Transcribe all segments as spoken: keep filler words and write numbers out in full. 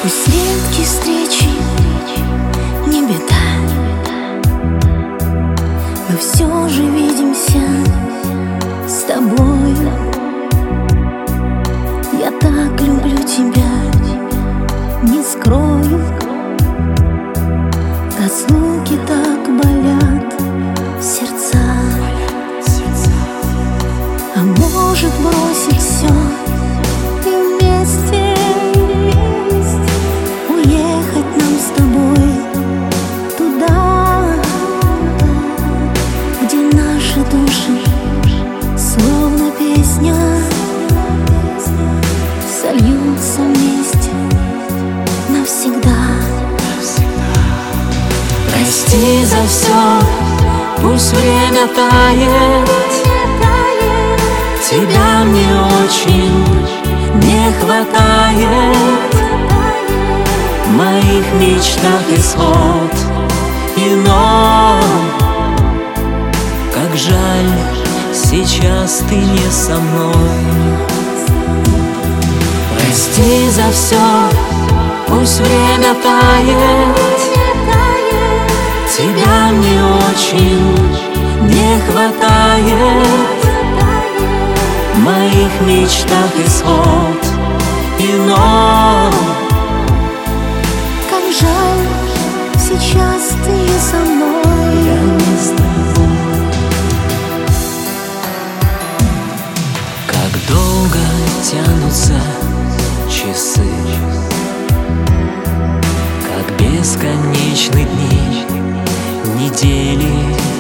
Пусть редкие встречи не беда, мы все же видимся с тобой. Я так люблю тебя, не скрою. В разлуке так болят сердца. А может бросить все и вместе уехать нам с тобой туда, где наши души словно песня сольются вместе навсегда. Прости за все, пусть время тает. Тебя мне очень не хватает. В моих мечтах исход иной. Как жаль, сейчас ты не со мной. Прости за все, пусть время тает. Тебя мне очень не хватает. В моих мечтах исход иной. Как жаль, сейчас ты не со мной. Я не с тобой. Как долго тянутся часы, как бесконечны дни, недели.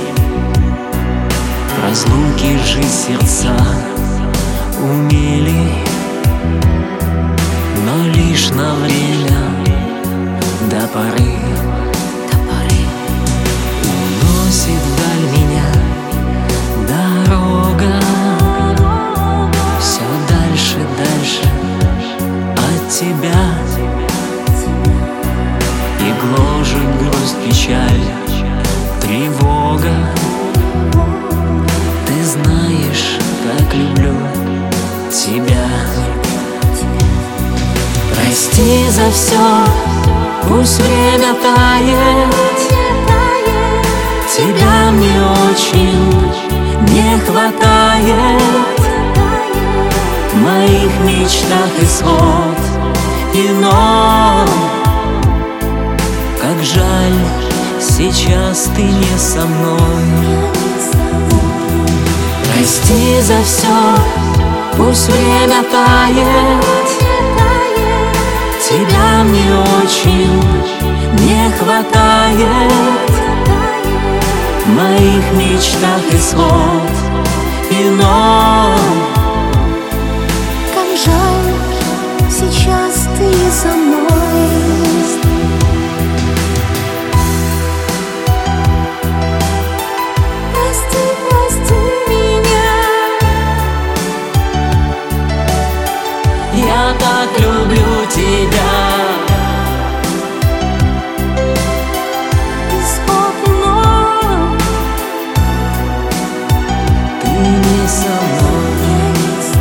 В разлуке жить сердца умели, но лишь на время, до поры, до поры. Уносит вдаль меня дорога. Все дальше, дальше от тебя. И гложет грусть, печаль, тревога. Ты знаешь, как люблю тебя. Прости за все, пусть время тает. Тебя мне очень не хватает. В моих мечтах исход иной. Как жаль, сейчас ты не со мной. Прости за все, пусть время тает. Тебя мне очень не хватает. В моих мечтах исход иной. Как жаль, сейчас ты не со мной. Я так люблю тебя. Исход иной. Ты не со мной.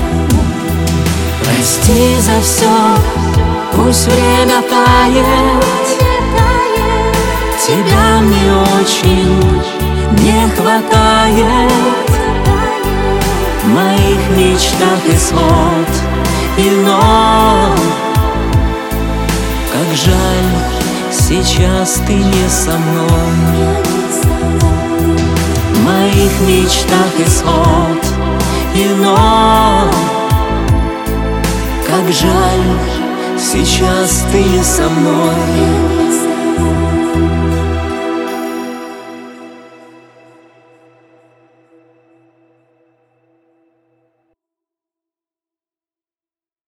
Прости за все, пусть время тает. Тебя мне очень не хватает. В моих мечтах исход иной. Как жаль, сейчас ты не со мной. В моих мечтах исход иной. Как жаль, сейчас ты не со мной.